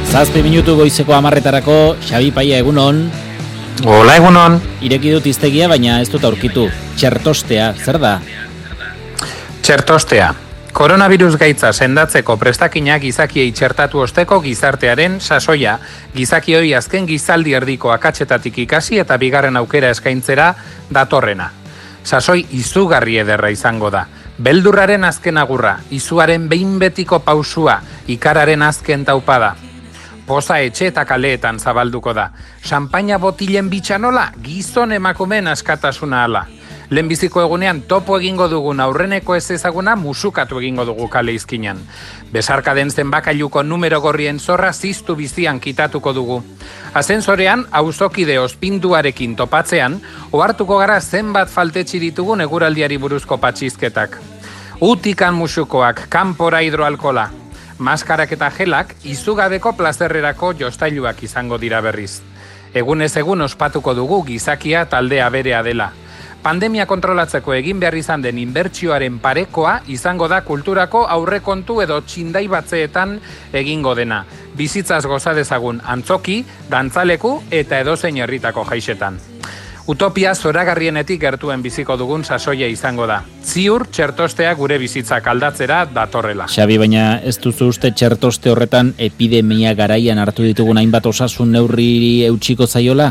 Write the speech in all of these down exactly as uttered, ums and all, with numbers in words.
Zazpi minutu goizeko hamarretarako, Xabi Paia, egunon. Hola, egunon. Ireki dut hiztegia, baina ez dut aurkitu. Txertostea, zer da? Txertostea. Koronavirus gaitza sendatzeko prestakinak gizakiei txertatu osteko gizartearen sasoia. Gizakioi azken gizaldi erdiko akatsetatik ikasi eta bigarren aukera eskaintzera datorrena. Sasoi izugarri ederra izango da. Beldurraren azken agurra, izuaren behin betiko pausua, ikararen azken taupada. Poza etxe eta kaleetan zabalduko da. Champaina botilen bitxanola, gizon emakumeen askatasuna ala. Lehenbiziko egunean topo egingo dugun aurreneko ez ezaguna musukatu egingo dugu kale izkinan. Besarkaden zenbakailuko numero gorrien zorra ziztu bizian kitatuko dugu. Asensorean, auzokide ospinduarekin topatzean, ohartuko gara zenbat faltetxi ditugun eguraldiari buruzko patxizketak. Utikan musukoak, kanpora hidroalkola. Maskarak eta gelak izugabeko plazerrerako jostailuak izango dira berriz. Egunez egun ospatuko dugu gizakia taldea berea dela. Pandemia kontrolatzeko egin behar izan den inbertsioaren parekoa izango da kulturako aurrekontu edo txindai batzeetan egingo dena. Bizitzaz goza dezagun antzoki, dantzaleku eta edozein herritako jaixetan. Utopia zoragarrienetik gertuen biziko dugun sasoia izango da. Ziur txertostea gure bizitzak aldatzera datorrela. Xabi, baina ez duzu uste txertoste horretan epidemia garaian hartu ditugun hainbat osasun neurri eutxiko zaiola?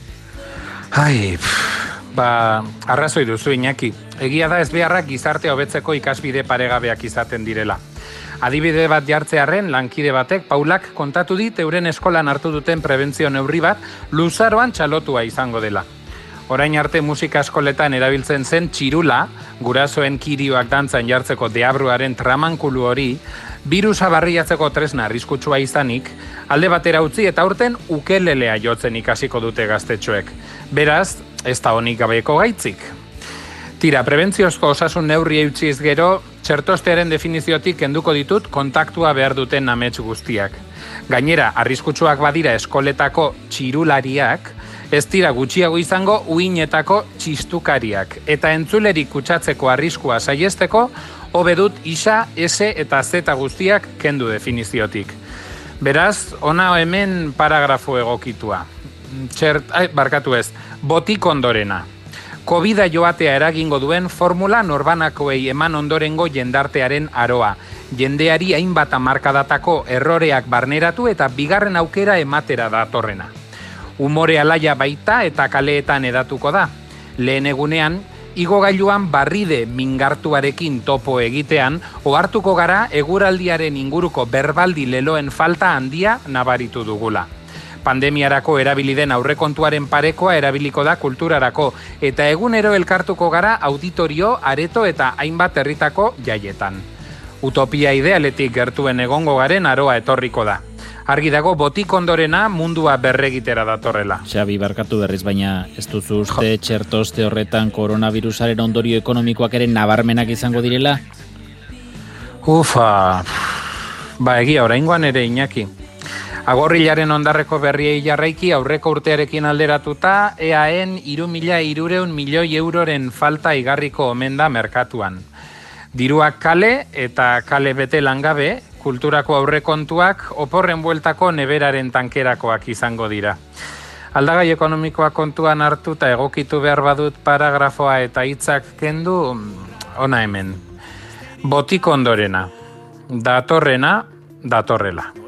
Ai, pff, ba, arrazoi duzu Iñaki. Egia da ez beharrak gizarte hobetzeko ikasbide paregabeak izaten direla. Adibide bat jartzearren, lankide batek, Paulak kontatu dit euren eskolan hartu duten prebentzio neurri bat luzaroan txalotua izango dela. Orain arte musika eskoletan erabiltzen zen txirula, gurasoen kirioak dantzan jartzeko deabruaren tramankulu hori, birusa barriatzeko tresna arriskutsua izanik, alde batera utzi eta aurten ukelelea jotzen ikasiko dute gaztetxoek. Beraz, ez da honik gabeko gaitzik. Tira, prebentziozko osasun neurri eutxiz gero, txertostearen definiziotik kenduko ditut kontaktua behar duten amets guztiak. Gainera, arriskutsuak badira eskoletako txirulariak, ez dira gutxiago izango uinetako txistukariak. Eta entzulerik kutsatzeko arriskua saiesteko, hobe dut isa, S eta Z guztiak kendu definiziotik. Beraz, ona hemen paragrafo egokitua. Txert, ai, barkatu ez, botik ondorena. Covida joatea eragingo duen formula norbanakoei eman ondorengo jendartearen aroa. Jendeari hainbat hamarkadatako erroreak barneratu eta bigarren aukera ematera datorrena. Umore alaia baita eta kaleetan edatuko da. Lehen egunean, igogailuan barride mingartuarekin topo egitean, ohartuko gara eguraldiaren inguruko berbaldi leloen falta handia nabaritu dugula. Pandemiarako erabili den aurrekontuaren parekoa erabiliko da kulturarako, eta egunero elkartuko gara auditorio, areto eta hainbat herritako jaietan. Utopia idealetik gertuen egongo garen aroa etorriko da. Argi dago botik ondorena mundua berregitera datorrela. Xabi, barkatu berriz, baina ez duzu uste txertoste horretan koronavirusaren ondorio ekonomikoak ere nabarmenak izango direla? Ufa, ba egia oraingoan ere Iñaki. Agorrilaren ondarreko berriei jarraiki aurreko urtearekin alderatuta, eaen hiru mila hirurehun milioi euroren falta igarriko omen da merkatuan. Diruak kale eta kale bete langabe, kulturako aurrekontuak oporren bueltako neberaren tankerakoak izango dira. Aldagai ekonomikoa kontuan hartu eta egokitu behar badut paragrafoa eta hitzak kendu, ona hemen. Botik ondorena, datorrena, datorrela.